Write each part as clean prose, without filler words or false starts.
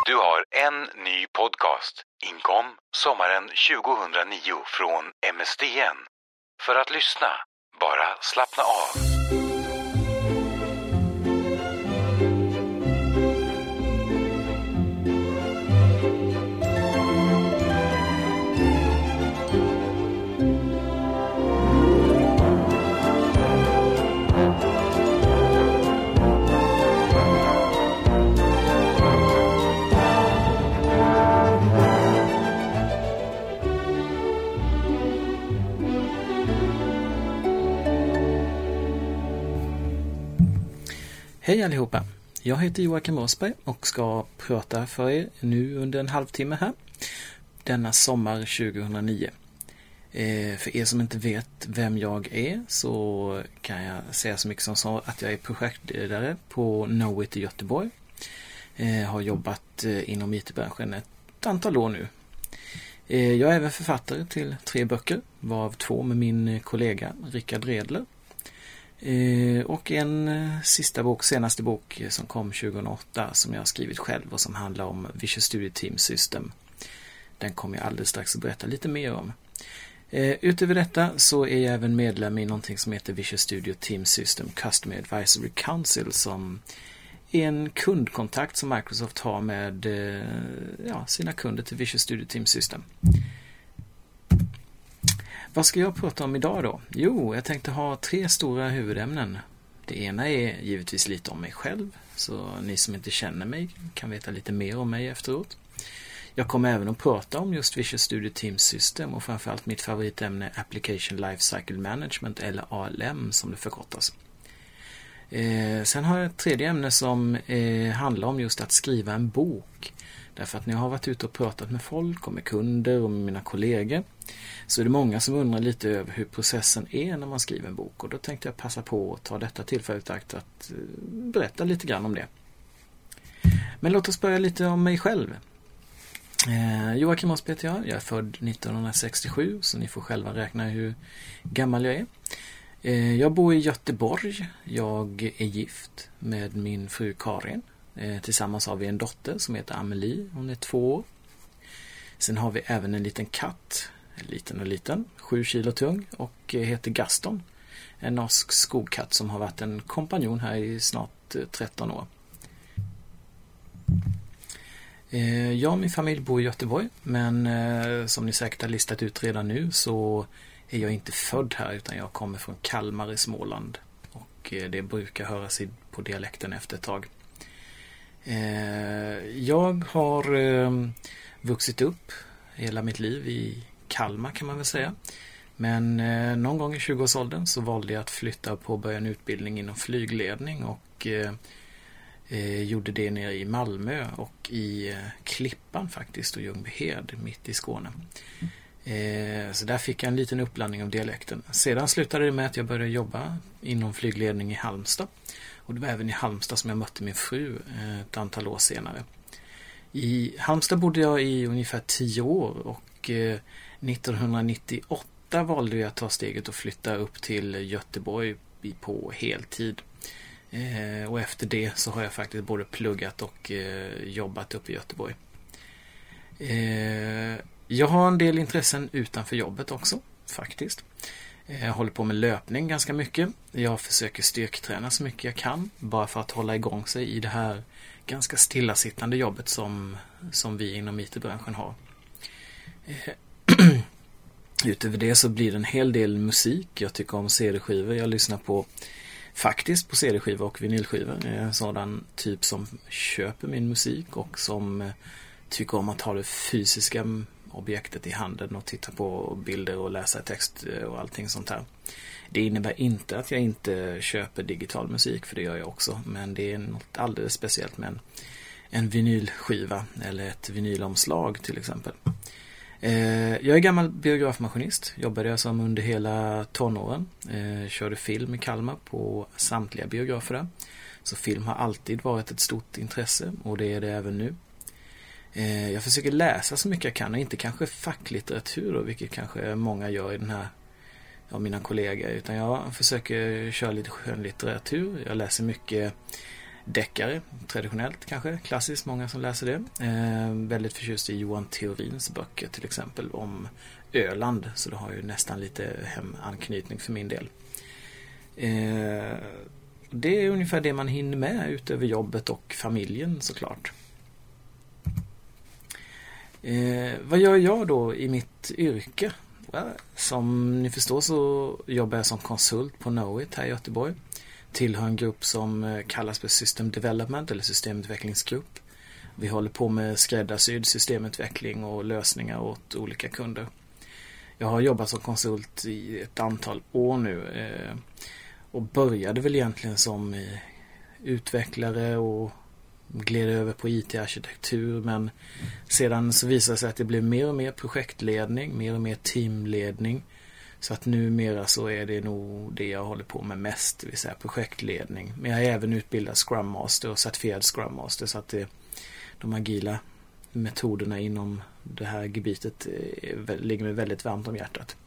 Du har en ny podcast. Inkom sommaren 2009 från MSDN. För att lyssna, bara slappna av. Hej allihopa, jag heter Joakim Rosberg och ska prata för er nu under en halvtimme här, denna sommar 2009. För er som inte vet vem jag är så kan jag säga så mycket som så att jag är projektledare på Knowit i Göteborg. Har jobbat inom IT-branschen ett antal år nu. Jag är även författare till 3 böcker, varav 2 med min kollega Rickard Redler. Och en senaste bok som kom 2008 som jag har skrivit själv och som handlar om Visual Studio Team System. Den kommer jag alldeles strax att berätta lite mer om. Utöver detta så är jag även medlem i någonting som heter Visual Studio Team System Customer Advisory Council, som är en kundkontakt som Microsoft har med sina kunder till Visual Studio Team System. Vad ska jag prata om idag då? Jo, jag tänkte ha 3 stora huvudämnen. Det ena är givetvis lite om mig själv, så ni som inte känner mig kan veta lite mer om mig efteråt. Jag kommer även att prata om just Visual Studio Team System och framförallt mitt favoritämne Application Lifecycle Management, eller ALM som det förkortas. Sen har jag ett tredje ämne som handlar om just att skriva en bok. Därför att när jag har varit ute och pratat med folk och med kunder och med mina kollegor så är det många som undrar lite över hur processen är när man skriver en bok. Och då tänkte jag passa på att ta detta tillfället att berätta lite grann om det. Men låt oss börja lite om mig själv. Joakim Rosberg heter jag. Jag är född 1967 så ni får själva räkna hur gammal jag är. Jag bor i Göteborg. Jag är gift med min fru Karin. Tillsammans har vi en dotter som heter Amelie. Hon är 2 år. Sen har vi även en liten katt. Liten, 7 kilo tung och heter Gaston. En norsk skogkatt som har varit en kompanjon här i snart 13 år. Jag och min familj bor i Göteborg, men som ni säkert har listat ut redan nu så är jag inte född här utan jag kommer från Kalmar i Småland. Och det brukar höras på dialekten efter ett tag. Jag har vuxit upp hela mitt liv i Kalmar kan man väl säga. Men någon gång i 20-årsåldern så valde jag att flytta och påbörja en utbildning inom flygledning och gjorde det nere i Malmö och i Klippan faktiskt och Ljungbyhed mitt i Skåne. Så där fick jag en liten uppblandning av dialekten. Sedan slutade det med att jag började jobba inom flygledning i Halmstad. Och det var även i Halmstad som jag mötte min fru ett antal år senare. I Halmstad bodde jag i ungefär 10 år och 1998 valde jag att ta steget och flytta upp till Göteborg på heltid. Och efter det så har jag faktiskt både pluggat och jobbat upp i Göteborg. Jag har en del intressen utanför jobbet också, faktiskt. Jag håller på med löpning ganska mycket. Jag försöker styrketräna så mycket jag kan, bara för att hålla igång sig i det här ganska stillasittande jobbet som vi inom IT-branschen har. Utöver det så blir det en hel del musik. Jag tycker om CD-skivor. Jag lyssnar faktiskt på CD-skivor och vinylskivor. Jag är en sådan typ som köper min musik och som tycker om att ha det fysiska objektet i handen och titta på bilder och läsa text och allting sånt här. Det innebär inte att jag inte köper digital musik, för det gör jag också. Men det är något alldeles speciellt med en vinylskiva eller ett vinylomslag till exempel. Jag är gammal biografmaskinist. Jobbade jag som under hela tonåren. Körde film i Kalmar på samtliga biografer där. Så film har alltid varit ett stort intresse och det är det även nu. Jag försöker läsa så mycket jag kan och inte kanske facklitteratur då, vilket kanske många gör i den här av mina kollegor, utan jag försöker köra lite skönlitteratur. Jag läser mycket deckare, traditionellt kanske, klassiskt, många som läser det. Väldigt förtjust i Johan Theorins böcker till exempel om Öland, så det har ju nästan lite hemanknytning för min del. Det är ungefär det man hinner med utöver jobbet och familjen såklart. Vad gör jag då i mitt yrke? Som ni förstår så jobbar jag som konsult på Knowit här i Göteborg. Tillhör en grupp som kallas för System Development eller systemutvecklingsgrupp. Vi håller på med skräddarsydd systemutveckling och lösningar åt olika kunder. Jag har jobbat som konsult i ett antal år nu och började väl egentligen som utvecklare och gled över på IT-arkitektur, men sedan så visade det sig att det blev mer och mer projektledning, mer och mer teamledning, så att numera så är det nog det jag håller på med mest, det vill säga projektledning. Men jag är även utbildad Scrum Master och certifierad Scrum Master, så att de agila metoderna inom det här gebitet ligger mig väldigt varmt om hjärtat.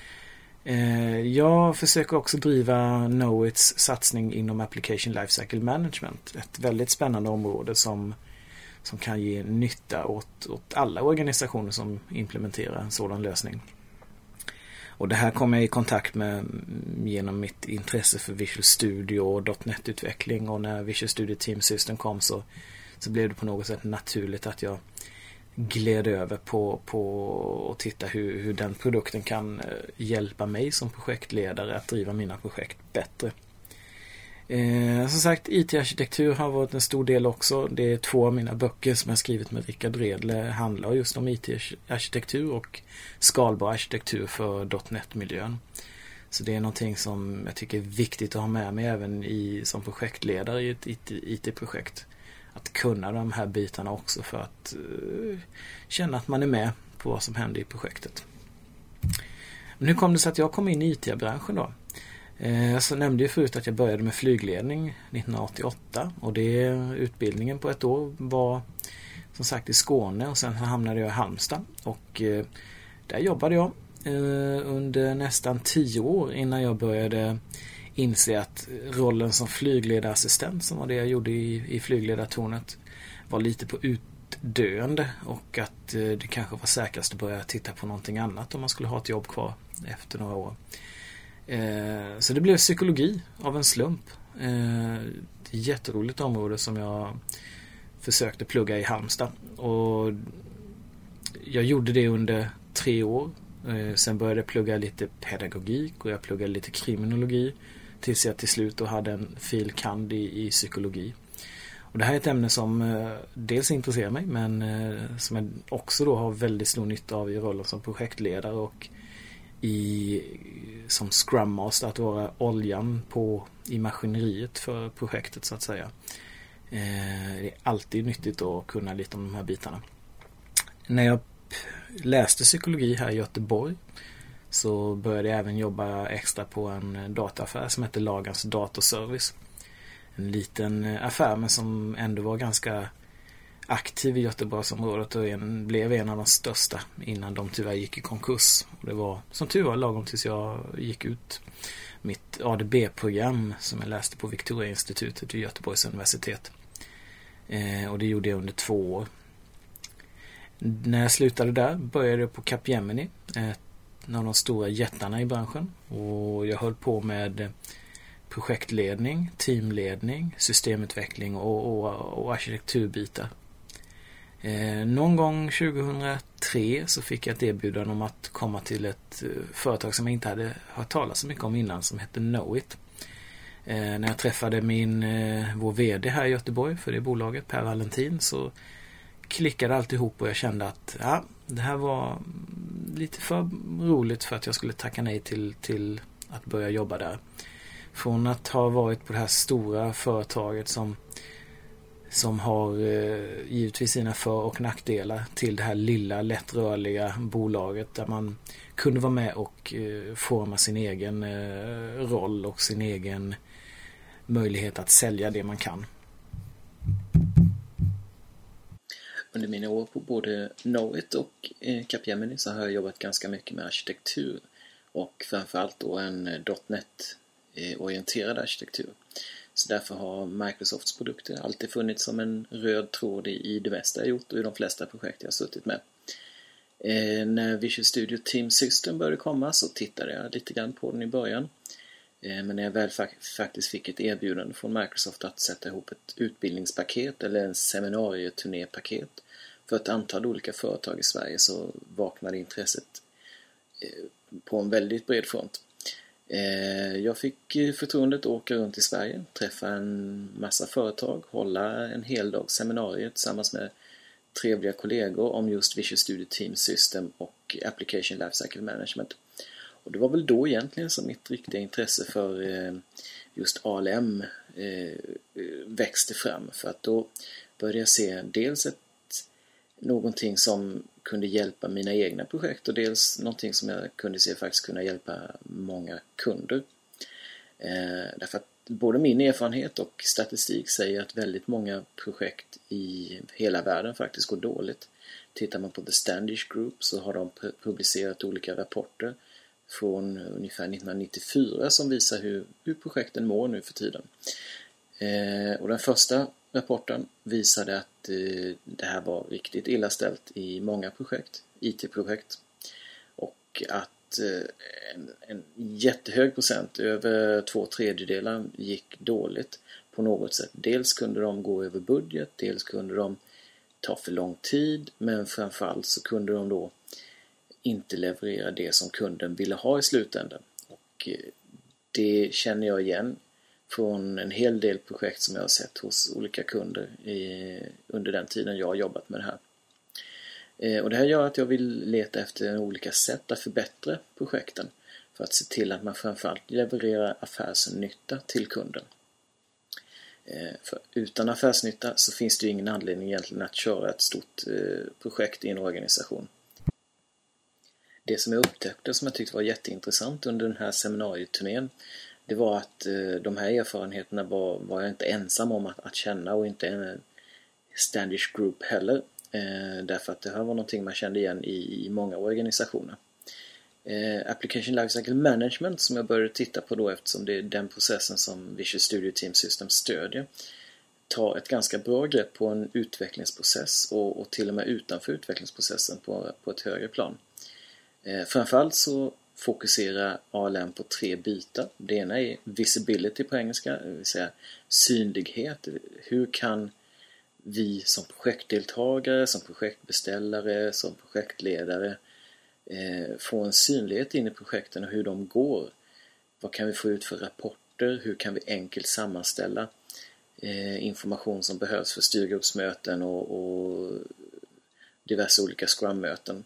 Jag försöker också driva Knowits satsning inom Application Lifecycle Management. Ett väldigt spännande område som kan ge nytta åt alla organisationer som implementerar en sådan lösning. Och det här kom jag i kontakt med genom mitt intresse för Visual Studio och .NET-utveckling, och när Visual Studio Team System kom så blev det på något sätt naturligt att jag gled över på att titta hur den produkten kan hjälpa mig som projektledare att driva mina projekt bättre. Som sagt, IT-arkitektur har varit en stor del också. Det är 2 av mina böcker som jag skrivit med Rickard Redle handlar just om IT-arkitektur och skalbar arkitektur för .NET-miljön. Så det är någonting som jag tycker är viktigt att ha med mig även som projektledare i ett IT-projekt. Att kunna de här bitarna också för att känna att man är med på vad som händer i projektet. Men hur kom det sig att jag kom in i IT-branschen då? Jag nämnde ju förut att jag började med flygledning 1988, och utbildningen på ett år var som sagt i Skåne, och sen hamnade jag i Halmstad, och där jobbade jag under nästan 10 år innan jag började inse att rollen som flygledarassistent, som var det jag gjorde i flygledartornet, var lite på utdöende, och att det kanske var säkrast att börja titta på någonting annat om man skulle ha ett jobb kvar efter några år. Så det blev psykologi av en slump. Ett jätteroligt område som jag försökte plugga i Halmstad, och jag gjorde det under 3 år. Sen började jag plugga lite pedagogik och jag pluggade lite kriminologi tills jag till slut då hade en fil.kand. i psykologi. Och det här är ett ämne som dels intresserar mig, men som jag också då har väldigt stor nytta av i rollen som projektledare och som Scrum Master, att vara oljan i maskineriet för projektet så att säga. Det är alltid nyttigt att kunna lite om de här bitarna. När jag läste psykologi här i Göteborg så började jag även jobba extra på en dataaffär som heter Lagerns Datorservice. En liten affär, men som ändå var ganska aktiv i Göteborgsområdet och blev en av de största innan de tyvärr gick i konkurs. Och det var som tur var lagom tills jag gick ut mitt ADB-program som jag läste på Victoria-institutet vid Göteborgs universitet. Och det gjorde jag under 2 år. När jag slutade där började jag på Capgemini, en av de stora jättarna i branschen, och jag höll på med projektledning, teamledning, systemutveckling och arkitekturbitar. Någon gång 2003 så fick jag ett erbjudande om att komma till ett företag som jag inte hade hört talas så mycket om innan, som hette Knowit. När jag träffade vår vd här i Göteborg för det bolaget, Per Valentin, så klickade alltihop och jag kände att det här var lite för roligt för att jag skulle tacka nej till att börja jobba där. Från att ha varit på det här stora företaget som har givetvis sina för- och nackdelar, till det här lilla lättrörliga bolaget där man kunde vara med och forma sin egen roll och sin egen möjlighet att sälja det man kan. Under mina år på både Knowit och Capgemini så har jag jobbat ganska mycket med arkitektur, och framförallt då en .NET-orienterad arkitektur. Så därför har Microsofts produkter alltid funnits som en röd tråd i det mesta jag gjort och i de flesta projekt jag har suttit med. När Visual Studio Team System började komma så tittade jag lite grann på den i början. Men när jag väl faktiskt fick ett erbjudande från Microsoft att sätta ihop ett utbildningspaket eller en seminarieturnépaket för ett antal olika företag i Sverige så vaknade intresset på en väldigt bred front. Jag fick förtroendet att åka runt i Sverige, träffa en massa företag, hålla en hel dag seminarier tillsammans med trevliga kollegor om just Visual Studio Team System och Application Lifecycle Management. Och det var väl då egentligen som mitt riktiga intresse för just ALM växte fram. För att då började jag se dels någonting som kunde hjälpa mina egna projekt och dels någonting som jag kunde se faktiskt kunna hjälpa många kunder. Därför att både min erfarenhet och statistik säger att väldigt många projekt i hela världen faktiskt går dåligt. Tittar man på The Standish Group så har de publicerat olika rapporter från ungefär 1994 som visar hur projekten mår nu för tiden. Och den första rapporten visade att det här var riktigt illa ställt i många projekt, IT-projekt. Och att en jättehög procent, över 2/3 gick dåligt på något sätt. Dels kunde de gå över budget, dels kunde de ta för lång tid, men framförallt så kunde de då inte leverera det som kunden ville ha i slutändan. Och det känner jag igen från en hel del projekt som jag har sett hos olika kunder under den tiden jag har jobbat med det här. Och det här gör att jag vill leta efter olika sätt att förbättra projekten för att se till att man framförallt levererar affärsnytta till kunden. För utan affärsnytta så finns det ju ingen anledning egentligen att köra ett stort projekt i en organisation. Det som jag upptäckte som jag tyckte var jätteintressant under den här seminarieturnén, det var att de här erfarenheterna var jag inte ensam om att känna och inte en Standish Group heller. Därför att det här var någonting man kände igen i många organisationer. Application Lifecycle Management som jag började titta på då eftersom det är den processen som Visual Studio Team System stödjer, tar ett ganska bra grepp på en utvecklingsprocess och till och med utanför utvecklingsprocessen på ett högre plan. Framförallt så fokuserar ALM på 3 bitar. Det ena är visibility på engelska, det vill säga synlighet. Hur kan vi som projektdeltagare, som projektbeställare, som projektledare få en synlighet in i projekten och hur de går? Vad kan vi få ut för rapporter? Hur kan vi enkelt sammanställa information som behövs för styrgruppsmöten och diverse olika scrum-möten?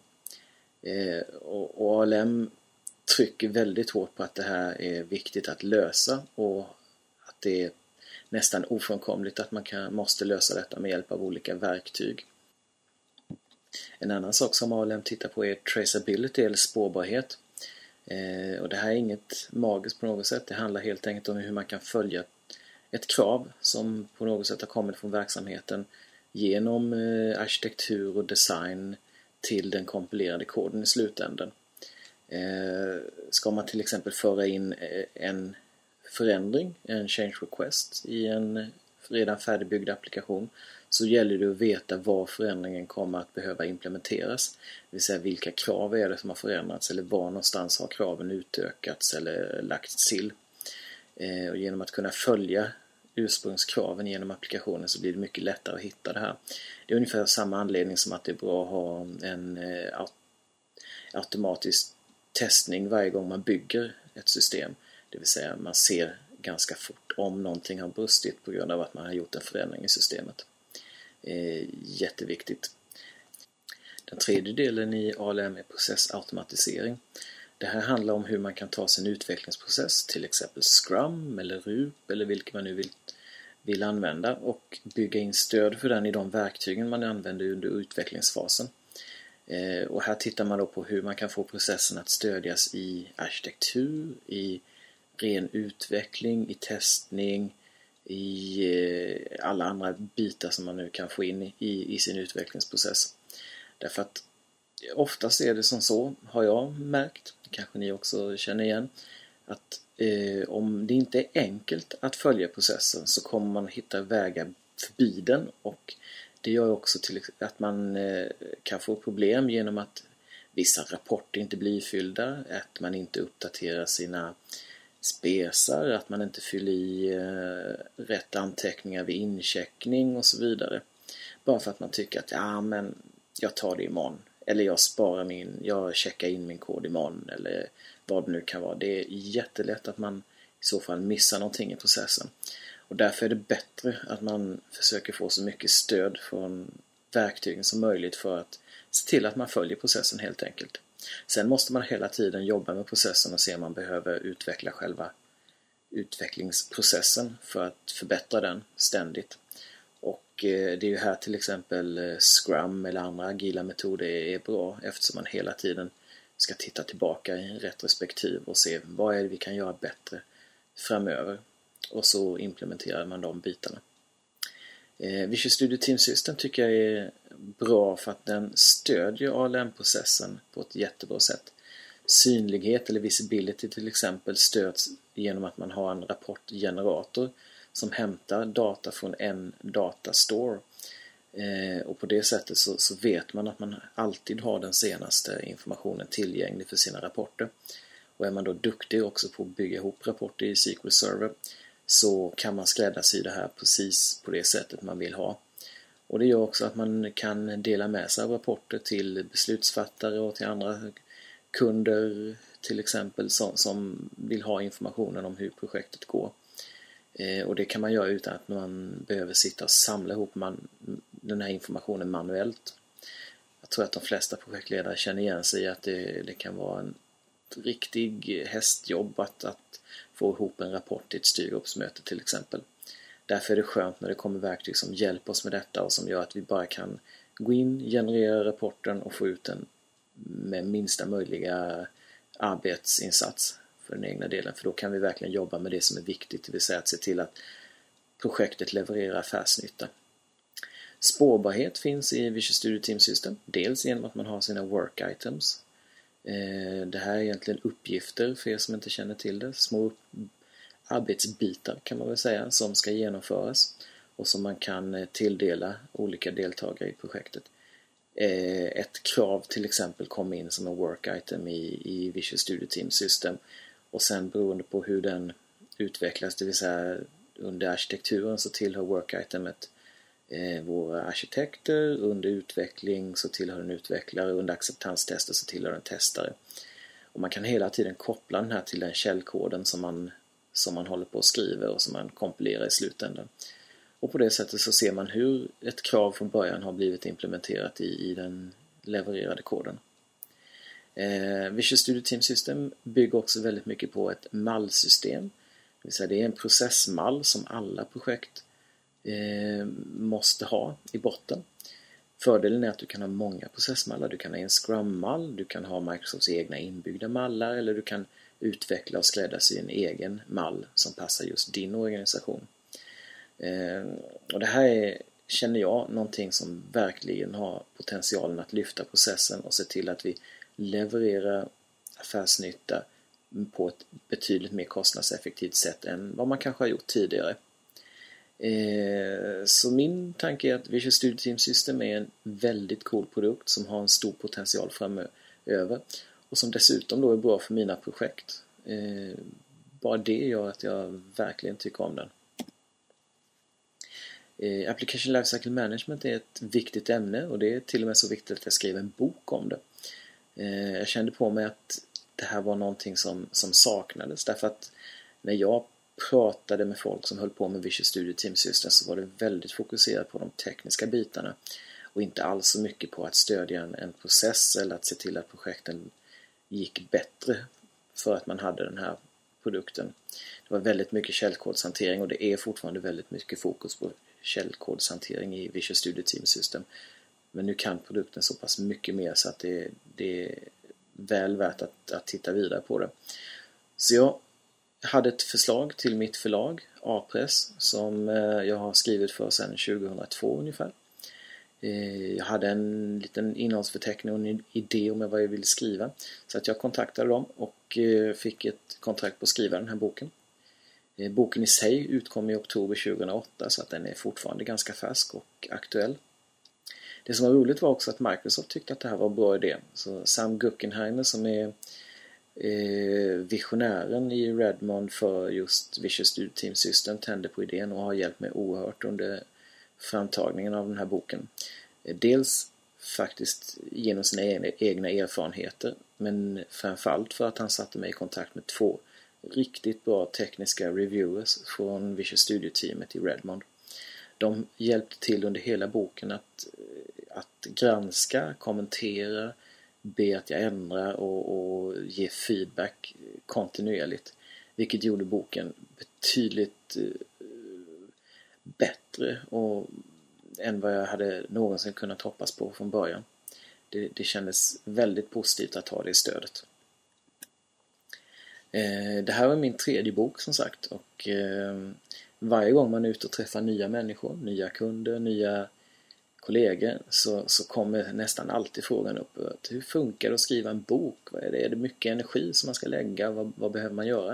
Och ALM trycker väldigt hårt på att det här är viktigt att lösa och att det är nästan ofrånkomligt att man måste lösa detta med hjälp av olika verktyg. En annan sak som ALM tittar på är traceability eller spårbarhet. Och det här är inget magiskt på något sätt. Det handlar helt enkelt om hur man kan följa ett krav som på något sätt har kommit från verksamheten genom arkitektur och design till den kompilerade koden i slutändan. Ska man till exempel föra in en förändring, en change request i en redan färdigbyggd applikation, så gäller det att veta var förändringen kommer att behöva implementeras. Det vill säga vilka krav är det som har förändrats eller var någonstans har kraven utökats eller lagts till. Och genom att kunna följa ursprungskraven genom applikationen så blir det mycket lättare att hitta det här. Det är ungefär samma anledning som att det är bra att ha en automatisk testning varje gång man bygger ett system. Det vill säga man ser ganska fort om någonting har brustit på grund av att man har gjort en förändring i systemet. Jätteviktigt. Den tredje delen i ALM är processautomatisering. Det här handlar om hur man kan ta sin utvecklingsprocess, till exempel Scrum eller RUP eller vilket man nu vill använda, och bygga in stöd för den i de verktygen man använder under utvecklingsfasen. Och här tittar man då på hur man kan få processen att stödjas i arkitektur, i ren utveckling, i testning, i alla andra bitar som man nu kan få in i sin utvecklingsprocess. Därför att oftast är det som så, har jag märkt, kanske ni också känner igen, att om det inte är enkelt att följa processen så kommer man hitta vägar förbi den, och det gör också till att man kan få problem genom att vissa rapporter inte blir fyllda, att man inte uppdaterar sina spesar, att man inte fyller i rätt anteckningar vid incheckning och så vidare. Bara för att man tycker att men jag tar det imorgon. Eller jag checkar in min kod imorgon, eller vad det nu kan vara. Det är jättelätt att man i så fall missar någonting i processen. Och därför är det bättre att man försöker få så mycket stöd från verktygen som möjligt för att se till att man följer processen helt enkelt. Sen måste man hela tiden jobba med processen och se om man behöver utveckla själva utvecklingsprocessen för att förbättra den ständigt. Och det är ju här till exempel Scrum eller andra agila metoder är bra, eftersom man hela tiden ska titta tillbaka i en retrospektiv och se vad är det vi kan göra bättre framöver. Och så implementerar man de bitarna. Visual Studio Team System tycker jag är bra för att den stödjer ALM-processen på ett jättebra sätt. Synlighet eller visibility till exempel stöds genom att man har en rapportgenerator som hämtar data från en datastore. Och på det sättet så vet man att man alltid har den senaste informationen tillgänglig för sina rapporter. Och är man då duktig också på att bygga ihop rapporter i SQL Server så kan man skräddarsy det här precis på det sättet man vill ha. Och det gör också att man kan dela med sig av rapporter till beslutsfattare och till andra kunder till exempel som vill ha informationen om hur projektet går. Och det kan man göra utan att man behöver sitta och samla ihop den här informationen manuellt. Jag tror att de flesta projektledare känner igen sig i att det kan vara en riktig hästjobb att få ihop en rapport i ett styrgruppsmöte till exempel. Därför är det skönt när det kommer verktyg som hjälper oss med detta och som gör att vi bara kan gå in, generera rapporten och få ut den med minsta möjliga arbetsinsats för den egna delen. För då kan vi verkligen jobba med det som är viktigt, det vill säga att se till att projektet levererar affärsnytta. Spårbarhet finns i Visual Studio Team System, dels genom att man har sina work items. Det här är egentligen uppgifter för er som inte känner till det, små arbetsbitar kan man väl säga som ska genomföras och som man kan tilldela olika deltagare i projektet. Ett krav till exempel kommer in som en work item i Visual Studio Team System och sen beroende på hur den utvecklas, det vill säga under arkitekturen så tillhör work itemet våra arkitekter, under utveckling så tillhör en utvecklare, under acceptanstester så tillhör en testare. Och man kan hela tiden koppla den här till den källkoden som man håller på att skriva och som man kompilerar i slutändan. Och på det sättet så ser man hur ett krav från början har blivit implementerat i den levererade koden. Visual Studio Team System bygger också väldigt mycket på ett mallsystem. Det vill säga det är en processmall som alla projekt måste ha i botten. Fördelen är att du kan ha många processmallar. Du kan ha en Scrum-mall, du kan ha Microsofts egna inbyggda mallar eller du kan utveckla och skräddarsy en egen mall som passar just din organisation. Och det här är, känner jag, någonting som verkligen har potentialen att lyfta processen och se till att vi levererar affärsnytta på ett betydligt mer kostnadseffektivt sätt än vad man kanske har gjort tidigare. Så min tanke är att Visual Studio Team System är en väldigt cool produkt som har en stor potential framöver och som dessutom då är bra för mina projekt. Bara det gör att jag verkligen tycker om den. Application Lifecycle Management är ett viktigt ämne och det är till och med så viktigt att jag skrev en bok om det. Jag kände på mig att det här var någonting som saknades därför att när jag pratade med folk som höll på med Visual Studio Team System så var det väldigt fokuserat på de tekniska bitarna och inte alls så mycket på att stödja en process eller att se till att projekten gick bättre för att man hade den här produkten. Det var väldigt mycket källkodshantering och det är fortfarande väldigt mycket fokus på källkodshantering i Visual Studio Team System. Men nu kan produkten så pass mycket mer så att det är väl värt att titta vidare på det. Så jag hade ett förslag till mitt förlag, A-press, som jag har skrivit för sedan 2002 ungefär. Jag hade en liten innehållsförteckning och en idé om vad jag ville skriva. Så att jag kontaktade dem och fick ett kontrakt på att skriva den här boken. Boken i sig utkom i oktober 2008 så att den är fortfarande ganska färsk och aktuell. Det som var roligt var också att Microsoft tyckte att det här var en bra idé. Så Sam Guckenheimer som är visionären i Redmond för just Visual Studio Team System tände på idén och har hjälpt mig oerhört under framtagningen av den här boken. Dels faktiskt genom sina egna erfarenheter, men framförallt för att han satte mig i kontakt med 2 riktigt bra tekniska reviewers från Visual Studio-teamet i Redmond. De hjälpte till under hela boken att granska, kommentera, be att jag ändrar och ge feedback kontinuerligt. Vilket gjorde boken betydligt bättre än vad jag hade någonsin kunnat hoppas på från början. Det kändes väldigt positivt att ha det stödet. Det här var min 3:e bok som sagt och varje gång man är ute och träffar nya människor, nya kunder, nya kollegor så kommer nästan alltid frågan upp att hur funkar det att skriva en bok? Vad är det? Är det mycket energi som man ska lägga? Vad behöver man göra?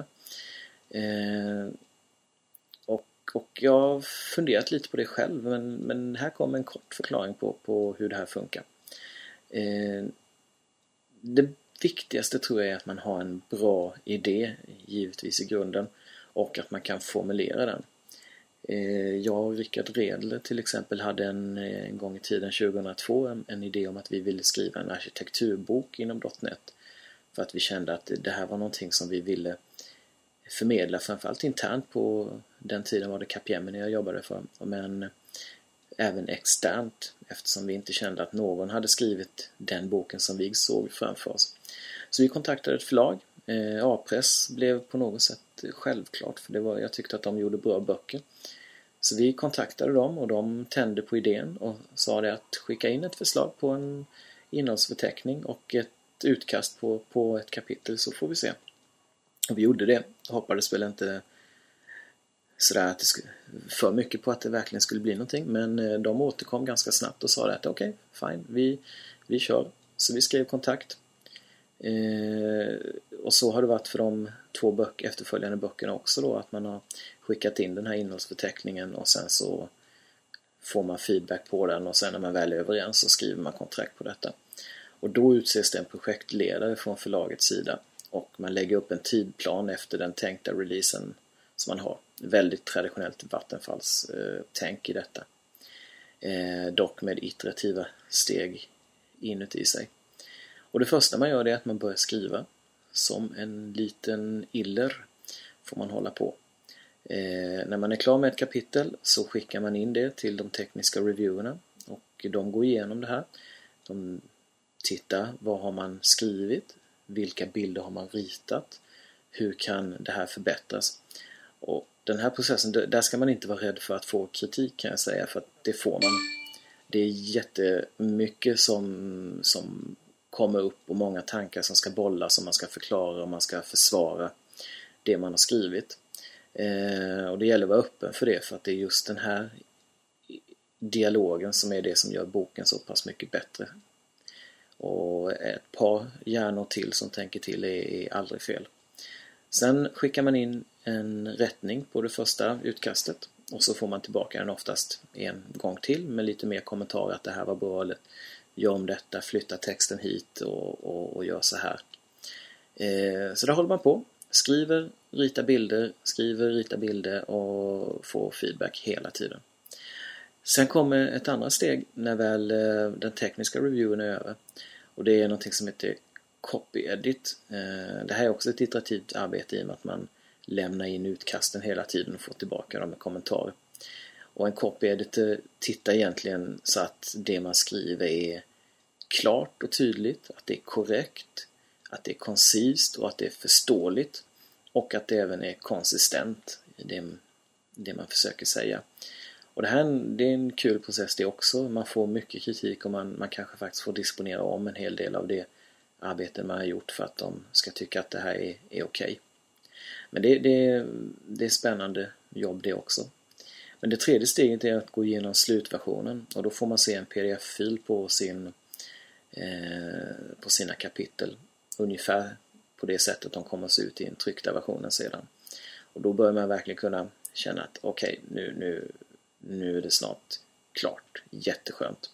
Och jag har funderat lite på det själv men här kommer en kort förklaring på hur det här funkar. Det viktigaste tror jag är att man har en bra idé givetvis i grunden och att man kan formulera den. Jag och Rickard Redler till exempel hade en gång i tiden 2002 en idé om att vi ville skriva en arkitekturbok inom .NET för att vi kände att det här var någonting som vi ville förmedla framförallt internt. På den tiden var det Capgemini jag jobbade för, men även externt eftersom vi inte kände att någon hade skrivit den boken som vi såg framför oss. Så vi kontaktade ett förlag. A-press blev på något sätt självklart för jag tyckte att de gjorde bra böcker. Så vi kontaktade dem och de tände på idén och sa det att skicka in ett förslag på en innehållsförteckning och ett utkast på ett kapitel så får vi se. Och vi gjorde det. Hoppades väl inte sådär att det för mycket på att det verkligen skulle bli någonting, men de återkom ganska snabbt och sa att okej, fine, vi kör. Så vi skrev kontakt. Och så har det varit för de 2 efterföljande böckerna också då, att man har skickat in den här innehållsförteckningen och sen så får man feedback på den och sen när man väl är överens så skriver man kontrakt på detta. Och då utses det en projektledare från förlagets sida och man lägger upp en tidplan efter den tänkta releasen som man har. Väldigt traditionellt Vattenfalls tänk i detta. Dock med iterativa steg inuti sig. Och det första man gör är att man börjar skriva. Som en liten iller får man hålla på. När man är klar med ett kapitel så skickar man in det till de tekniska reviewerna. Och de går igenom det här. De tittar, vad har man skrivit? Vilka bilder har man ritat? Hur kan det här förbättras? Och den här processen, där ska man inte vara rädd för att få kritik kan jag säga. För att det får man. Det är jättemycket som kommer upp och många tankar som ska bollas, som man ska förklara och man ska försvara det man har skrivit. Och det gäller att vara öppen för det, för att det är just den här dialogen som är det som gör boken så pass mycket bättre. Och ett par hjärnor till som tänker till är aldrig fel. Sen skickar man in en rättning på det första utkastet och så får man tillbaka den oftast en gång till med lite mer kommentarer att det här var bra eller gör om detta, flytta texten hit och gör så här. Så där håller man på. Skriver, ritar bilder och får feedback hela tiden. Sen kommer ett andra steg när väl den tekniska reviewen är över. Och det är något som heter copy edit. Det här är också ett iterativt arbete i och med att man lämnar in utkasten hela tiden och får tillbaka dem med kommentarer. Och en copy editor tittar egentligen så att det man skriver är klart och tydligt, att det är korrekt, att det är koncist och att det är förståeligt och att det även är konsistent i det man försöker säga. Och det är en kul process det också. Man får mycket kritik och man kanske faktiskt får disponera om en hel del av det arbete man har gjort för att de ska tycka att det här är okej. Men det är spännande jobb det också. Men det tredje steget är att gå igenom slutversionen, och då får man se en pdf-fil på sina kapitel. Ungefär på det sättet de kommer att se ut i den tryckta versionen sedan. Och då börjar man verkligen kunna känna att okej, nu är det snart klart. Jätteskönt.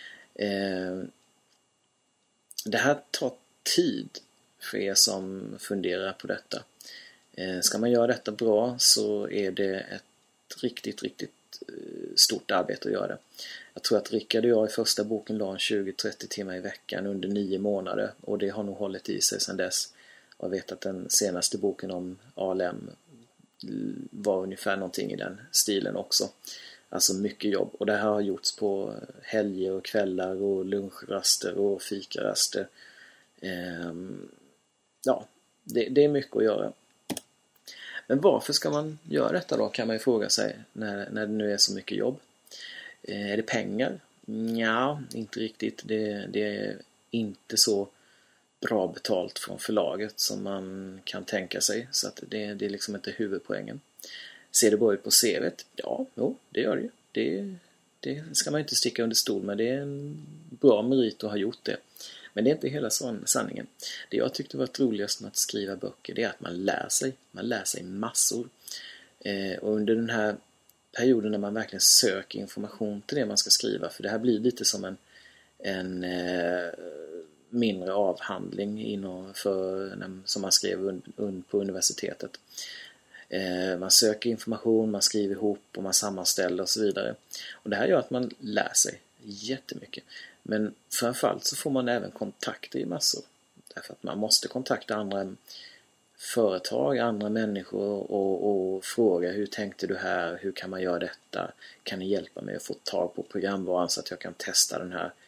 Det här tar tid för er som funderar på detta. Ska man göra detta bra så är det ett riktigt stort arbete att göra det. Jag tror att Rickard och jag i första boken la 20-30 timmar i veckan under 9 månader, och det har nog hållit i sig sedan dess. Jag vet att den senaste boken om ALM var ungefär någonting i den stilen också. Alltså mycket jobb, och det här har gjorts på helger och kvällar och lunchraster och fikaraster. Ja, det är mycket att göra. Men varför ska man göra detta då, kan man ju fråga sig, när det nu är så mycket jobb. Är det pengar? Ja, inte riktigt. Det är inte så bra betalt från förlaget som man kan tänka sig. Så att det är liksom inte huvudpoängen. Ser det bra ut på CV:t? Ja, det gör det ju. Det ska man inte sticka under stol med. Det är en bra merit att ha gjort det. Men det är inte hela sanningen. Det jag tyckte var roligast med att skriva böcker, det är att man lär sig. Man lär sig massor. Och under den här perioden när man verkligen söker information till det man ska skriva, för det här blir lite som en mindre avhandling som man skrev på universitetet. Man söker information, man skriver ihop och man sammanställer och så vidare. Och det här gör att man lär sig jättemycket. Men framförallt så får man även kontakter i massor. Därför att man måste kontakta andra företag, andra människor och fråga: hur tänkte du här? Hur kan man göra detta? Kan ni hjälpa mig att få tag på programvaran så att jag kan testa den här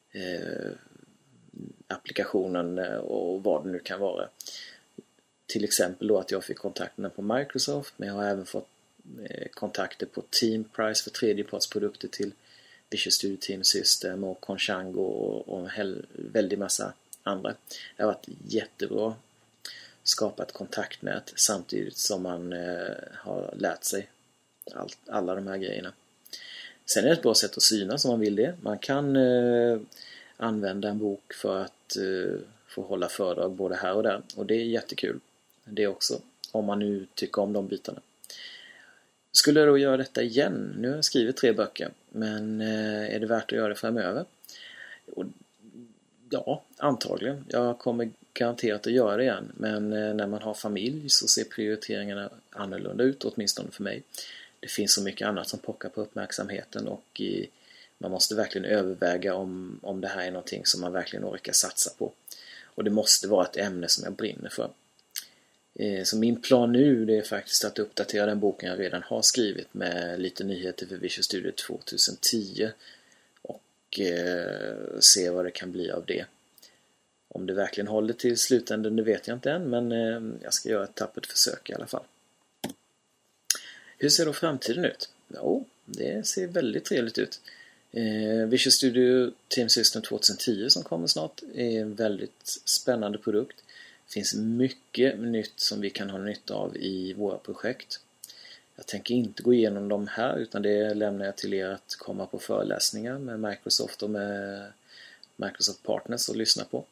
applikationen och vad det nu kan vara. Till exempel då att jag fick kontakterna på Microsoft, men jag har även fått kontakter på Teamprice för tredjepartsprodukter till Visual Studio Team System och Conchango och en väldigt massa andra. Det har varit jättebra. Skapat kontaktnät samtidigt som man har lärt sig alla de här grejerna. Sen är det ett bra sätt att synas om man vill det. Man kan använda en bok för att få hålla föredrag både här och där. Och det är jättekul. Det också. Om man nu tycker om de bitarna. Skulle jag då göra detta igen? Nu har jag skrivit 3 böcker. Men är det värt att göra det framöver? Och ja, antagligen. Jag kommer garanterat att göra det igen. Men när man har familj så ser prioriteringarna annorlunda ut, åtminstone för mig. Det finns så mycket annat som pockar på uppmärksamheten, och man måste verkligen överväga om det här är någonting som man verkligen orkar satsa på. Och det måste vara ett ämne som jag brinner för. Så min plan nu, det är faktiskt att uppdatera den boken jag redan har skrivit med lite nyheter för Visual Studio 2010 och se vad det kan bli av det. Om det verkligen håller till slutändan, det vet jag inte än, men jag ska göra ett tappert försök i alla fall. Hur ser då framtiden ut? Jo, det ser väldigt trevligt ut. Visual Studio Team System 2010 som kommer snart är en väldigt spännande produkt. Det finns mycket nytt som vi kan ha nytta av i våra projekt. Jag tänker inte gå igenom dem här, utan det lämnar jag till er att komma på föreläsningar med Microsoft och med Microsoft Partners och lyssna på.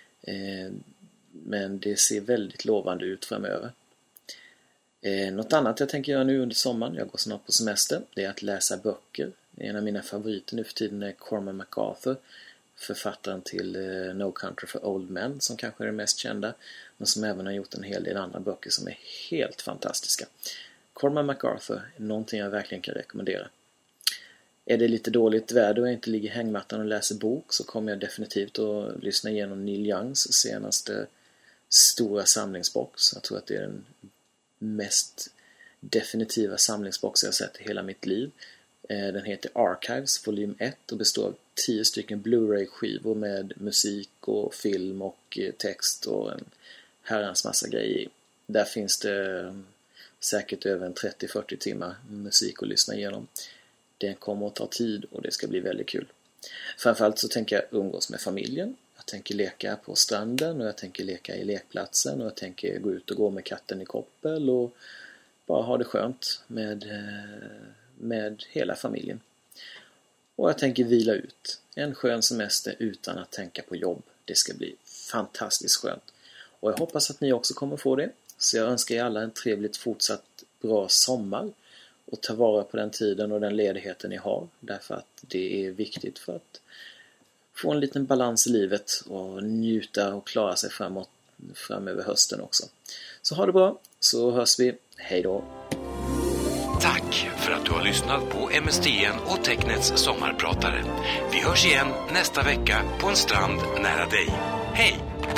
Men det ser väldigt lovande ut framöver. Något annat jag tänker göra nu under sommaren, jag går snart på semester, det är att läsa böcker. En av mina favoriter nu för tiden är Cormac MacArthur, författaren till No Country for Old Men, som kanske är det mest kända, men som även har gjort en hel del andra böcker som är helt fantastiska. Cormac MacArthur är någonting jag verkligen kan rekommendera. Är det lite dåligt väder och jag inte ligger i hängmattan och läser bok, så kommer jag definitivt att lyssna igenom Neil Youngs senaste stora samlingsbox. Jag tror att det är den mest definitiva samlingsbox jag sett i hela mitt liv. Den heter Archives volym 1 och består av 10 stycken Blu-ray-skivor med musik och film och text och en herrans massa grejer i. Där finns det säkert över en 30-40 timmar musik att lyssna igenom. Den kommer att ta tid och det ska bli väldigt kul. Framförallt så tänker jag umgås med familjen. Jag tänker leka på stranden och jag tänker leka i lekplatsen och jag tänker gå ut och gå med katten i koppel och bara ha det skönt med med hela familjen. Och jag tänker vila ut. En skön semester utan att tänka på jobb. Det ska bli fantastiskt skönt. Och jag hoppas att ni också kommer få det. Så jag önskar er alla en trevligt fortsatt bra sommar. Och ta vara på den tiden och den ledigheten ni har. Därför att det är viktigt för att få en liten balans i livet. Och njuta och klara sig framöver hösten också. Så ha det bra, så hörs vi. Hej då! Tack för att du har lyssnat på MSDN och Tecknets sommarpratare. Vi hörs igen nästa vecka på en strand nära dig. Hej!